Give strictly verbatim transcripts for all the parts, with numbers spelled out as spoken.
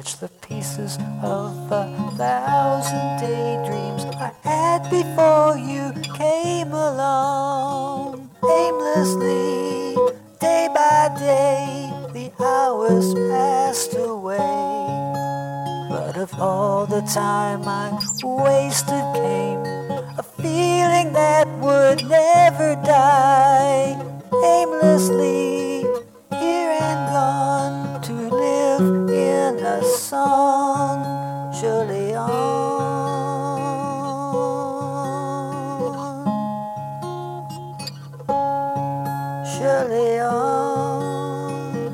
catch the pieces of a thousand daydreams I had before you came along. Aimlessly, day by day, the hours passed away. But of all the time I wasted came a feeling that would never die. Aimlessly, here and gone, to live in a song, surely on, surely on,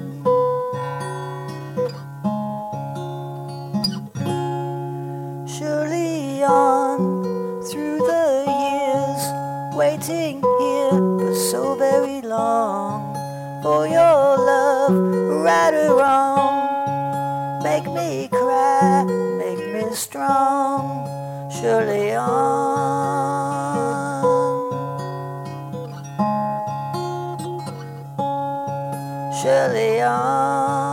surely on, through the years, waiting here for so very long, for your love, right or wrong. Make me cry, make me strong, surely on, surely on.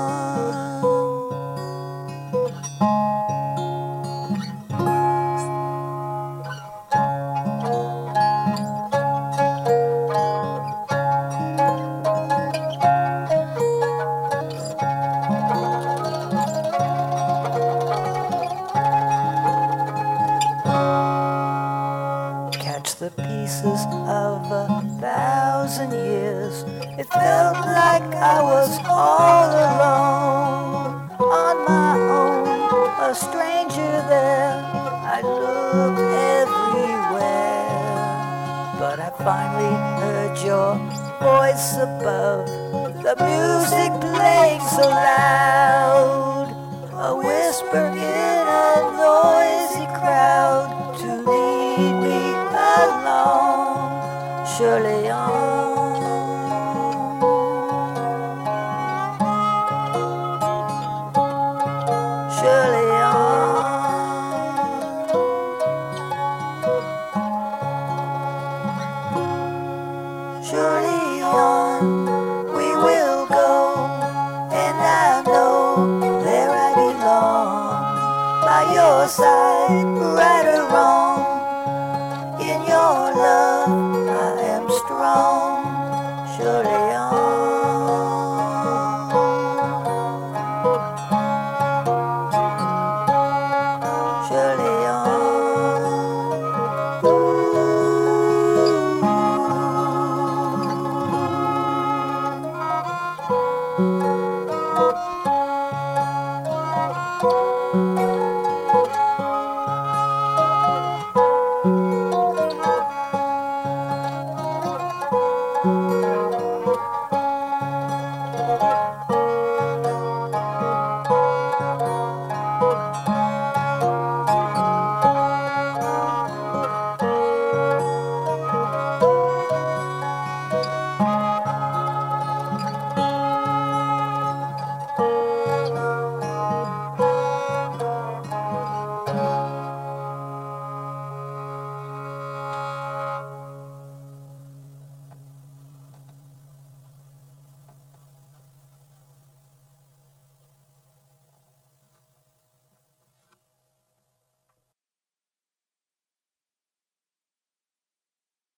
The pieces of a thousand years, it felt like I was all alone, on my own, a stranger there. I looked everywhere, but I finally heard your voice above, the music playing so loud, a whisper in